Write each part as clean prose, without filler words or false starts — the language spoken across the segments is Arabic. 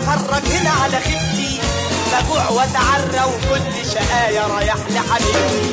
اتفرج هنا على خيبتي، بجوع واتعرى وكل شقايا رايح لحبيبتي.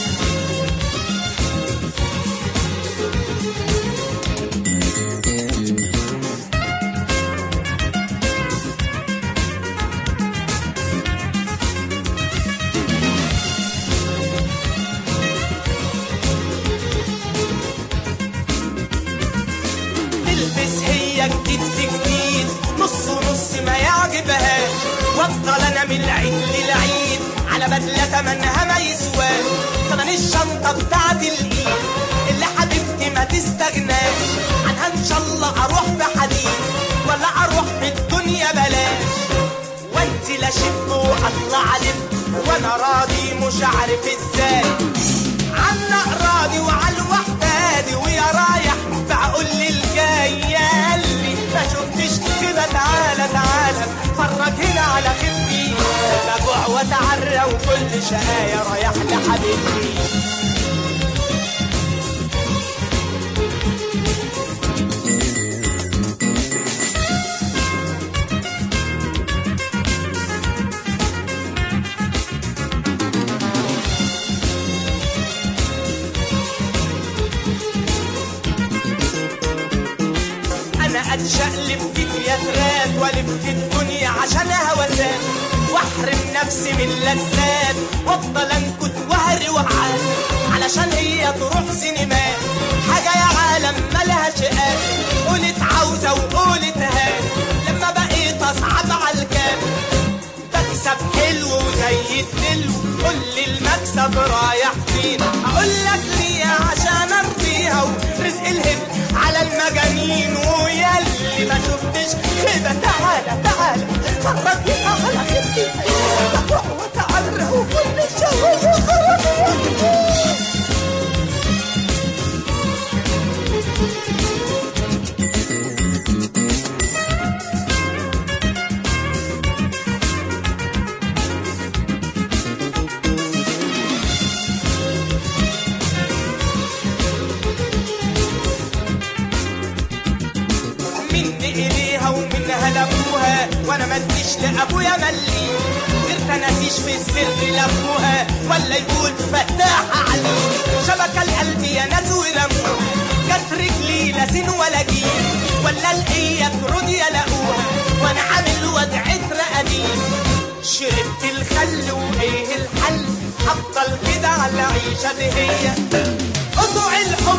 تلبس هي جديد في جديد، نص ونص ما يعجبهاش، وافضل انا من العيد للعيد على بدله تمنها ما يسواش. تمن الشنطه بتاعت الايد اللي حبيبتي ما تستغناش عنها، ان شاء الله اروح بحديد ولا اروح بالدنيا بلاش. وانت لا شب واطلع لب وانا راضي مش عارف ازاي، عنا راضي وعلى الوحداني ويا رايح بعقول لي الجاي. ياللي ما شفتش كده تعالى تعالى اتفرج هنا على خيبتي، بجوع واتعرى وكل شقايا رايح لحبيبتي. اتشقلب في تياترات والف في الدنيا عشان هوسات، واحرم نفسي من اللذات وافضل انكت وهري وعاد علشان هي تروح سينمات. حاجه يا عالم مالهاش قال، قولت عاوزه وقولت هات، لما بقيت اصعب على الكام بكسب حلو وزي الدلو. قول لي المكسب رايح فين، اقول لك ليه عشان ارضيها ورزق الهب على المجانين. وياللي ما شفتش كده تعالى تعالى اتفرج هنا على خيبتي، بجوع واتعرى وكل شويه إليها ومنها لابوها، وانا مديش لابويا ملي غير تناتيش في السر لابوها، ولا يقول فتاحة علي شبكة القلب يا ناس ورموها. كانت رجلي لا سين ولا جيل ولا القية ترد يلاقوها، وانا عامل وضعة رقديم شربت الخل وايه الحل، افضل كده على عيشة هي قطع الحب